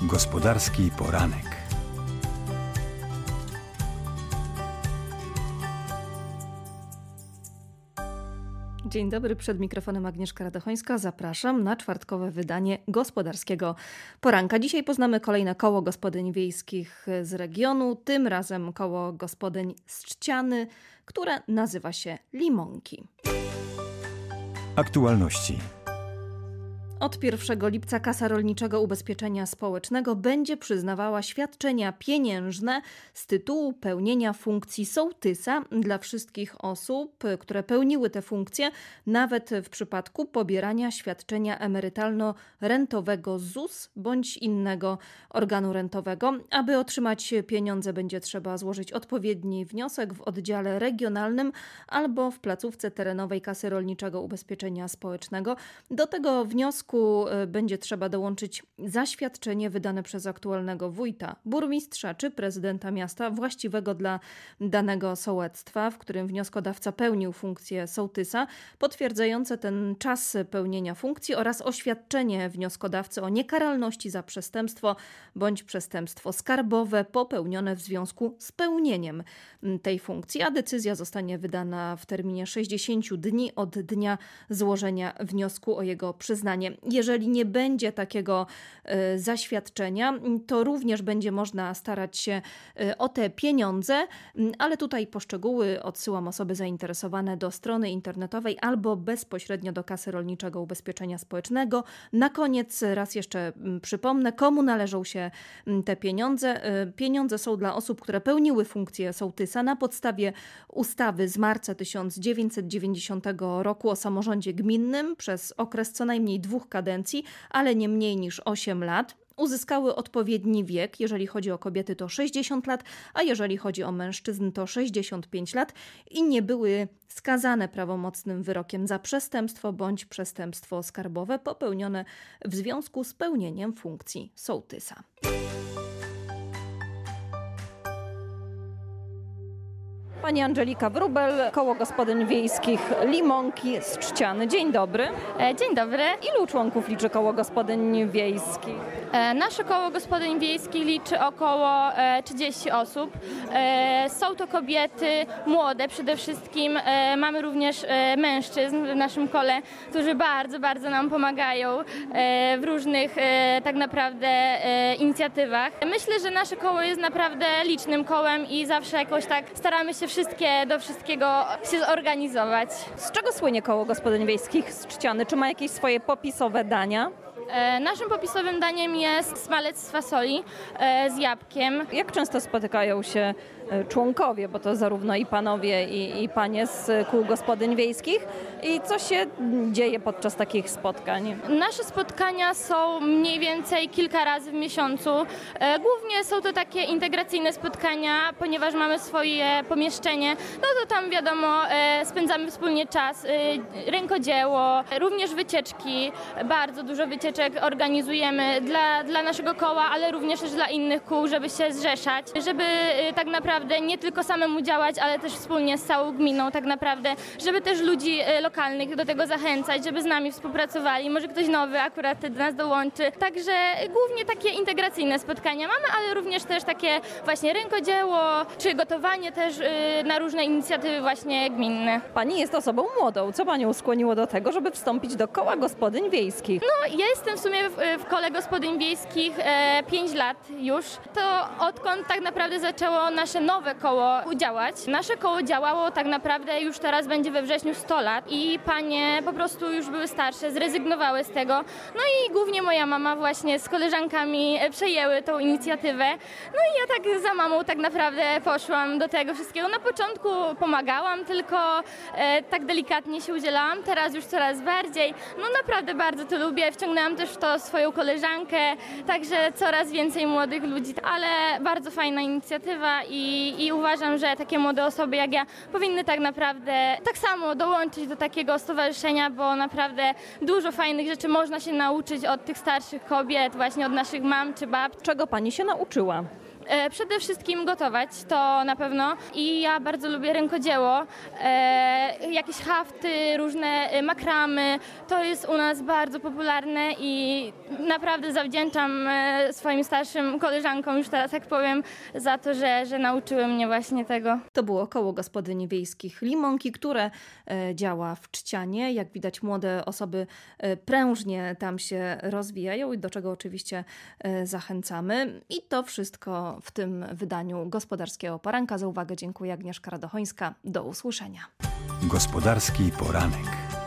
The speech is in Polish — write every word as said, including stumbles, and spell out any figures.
Gospodarski poranek. Dzień dobry, przed mikrofonem Agnieszka Radochońska. Zapraszam na czwartkowe wydanie Gospodarskiego Poranka. Dzisiaj poznamy kolejne koło gospodyń wiejskich z regionu, tym razem koło gospodyń z Trzciany, które nazywa się Limonki. Aktualności. Od pierwszego lipca Kasa Rolniczego Ubezpieczenia Społecznego będzie przyznawała świadczenia pieniężne z tytułu pełnienia funkcji sołtysa dla wszystkich osób, które pełniły te funkcje, nawet w przypadku pobierania świadczenia emerytalno-rentowego z Z U S bądź innego organu rentowego. Aby otrzymać pieniądze, będzie trzeba złożyć odpowiedni wniosek w oddziale regionalnym albo w placówce terenowej Kasy Rolniczego Ubezpieczenia Społecznego. Do tego wniosku będzie trzeba dołączyć zaświadczenie wydane przez aktualnego wójta, burmistrza czy prezydenta miasta właściwego dla danego sołectwa, w którym wnioskodawca pełnił funkcję sołtysa, potwierdzające ten czas pełnienia funkcji oraz oświadczenie wnioskodawcy o niekaralności za przestępstwo bądź przestępstwo skarbowe popełnione w związku z pełnieniem tej funkcji, a decyzja zostanie wydana w terminie sześćdziesięciu dni od dnia złożenia wniosku o jego przyznanie. Jeżeli nie będzie takiego y, zaświadczenia, to również będzie można starać się y, o te pieniądze, y, ale tutaj poszczegóły odsyłam osoby zainteresowane do strony internetowej albo bezpośrednio do Kasy Rolniczego Ubezpieczenia Społecznego. Na koniec raz jeszcze y, przypomnę, komu należą się y, te pieniądze. Y, pieniądze są dla osób, które pełniły funkcję sołtysa na podstawie ustawy z marca tysiąc dziewięćset dziewięćdziesiątego roku o samorządzie gminnym przez okres co najmniej dwóch kadencji, ale nie mniej niż osiem lat. Uzyskały odpowiedni wiek, jeżeli chodzi o kobiety to sześćdziesiąt lat, a jeżeli chodzi o mężczyzn to sześćdziesiąt pięć lat i nie były skazane prawomocnym wyrokiem za przestępstwo bądź przestępstwo skarbowe popełnione w związku z pełnieniem funkcji sołtysa. Pani Angelika Wróbel, Koło Gospodyń Wiejskich Limonki z Trzciany. Dzień dobry. Dzień dobry. Ilu członków liczy Koło Gospodyń Wiejskich? Nasze Koło Gospodyń Wiejskich liczy około trzydzieści osób. Są to kobiety młode przede wszystkim. Mamy również mężczyzn w naszym kole, którzy bardzo, bardzo nam pomagają w różnych tak naprawdę inicjatywach. Myślę, że nasze koło jest naprawdę licznym kołem i zawsze jakoś tak staramy się wszystkie do wszystkiego się zorganizować. Z czego słynie Koło Gospodyń Wiejskich z Trzciany? Czy ma jakieś swoje popisowe dania? E, naszym popisowym daniem jest smalec z fasoli e, z jabłkiem. Jak często spotykają się członkowie, bo to zarówno i panowie, i, i panie z kół gospodyń wiejskich? I co się dzieje podczas takich spotkań? Nasze spotkania są mniej więcej kilka razy w miesiącu. E, głównie są to takie integracyjne spotkania, ponieważ mamy swoje pomieszczenie. No to tam wiadomo, e, spędzamy wspólnie czas. E, rękodzieło, również wycieczki. Bardzo dużo wycieczek organizujemy dla, dla naszego koła, ale również też dla innych kół, żeby się zrzeszać, żeby e, tak naprawdę nie tylko samemu działać, ale też wspólnie z całą gminą tak naprawdę, żeby też ludzi lokalnych do tego zachęcać, żeby z nami współpracowali, może ktoś nowy akurat do nas dołączy. Także głównie takie integracyjne spotkania mamy, ale również też takie właśnie rękodzieło, czy gotowanie też na różne inicjatywy właśnie gminne. Pani jest osobą młodą. Co panią skłoniło do tego, żeby wstąpić do Koła Gospodyń Wiejskich? No, ja jestem w sumie w, w Kole Gospodyń Wiejskich e, pięć lat już. To odkąd tak naprawdę zaczęło nasze nowe koło działać. Nasze koło działało tak naprawdę już teraz będzie we wrześniu sto lat i panie po prostu już były starsze, zrezygnowały z tego. No i głównie moja mama właśnie z koleżankami przejęły tą inicjatywę. No i ja tak za mamą tak naprawdę poszłam do tego wszystkiego. Na początku pomagałam, tylko e, tak delikatnie się udzielałam, teraz już coraz bardziej. No naprawdę bardzo to lubię, wciągnęłam też w to swoją koleżankę, także coraz więcej młodych ludzi, ale bardzo fajna inicjatywa i I, uważam, że takie młode osoby jak ja powinny tak naprawdę tak samo dołączyć do takiego stowarzyszenia, bo naprawdę dużo fajnych rzeczy można się nauczyć od tych starszych kobiet, właśnie od naszych mam czy bab. Czego pani się nauczyła? E, przede wszystkim gotować, to na pewno. I ja bardzo lubię rękodzieło. E, jakieś hafty, różne makramy. To jest u nas bardzo popularne i naprawdę zawdzięczam e, swoim starszym koleżankom, już teraz jak powiem, za to, że, że nauczyły mnie właśnie tego. To było Koło Gospodyń Wiejskich Limonki, które e, działa w Czcianie. Jak widać, młode osoby e, prężnie tam się rozwijają i do czego oczywiście e, zachęcamy. I to wszystko w tym wydaniu Gospodarskiego Poranka. Za uwagę dziękuję. Agnieszka Radochońska. Do usłyszenia. Gospodarski poranek.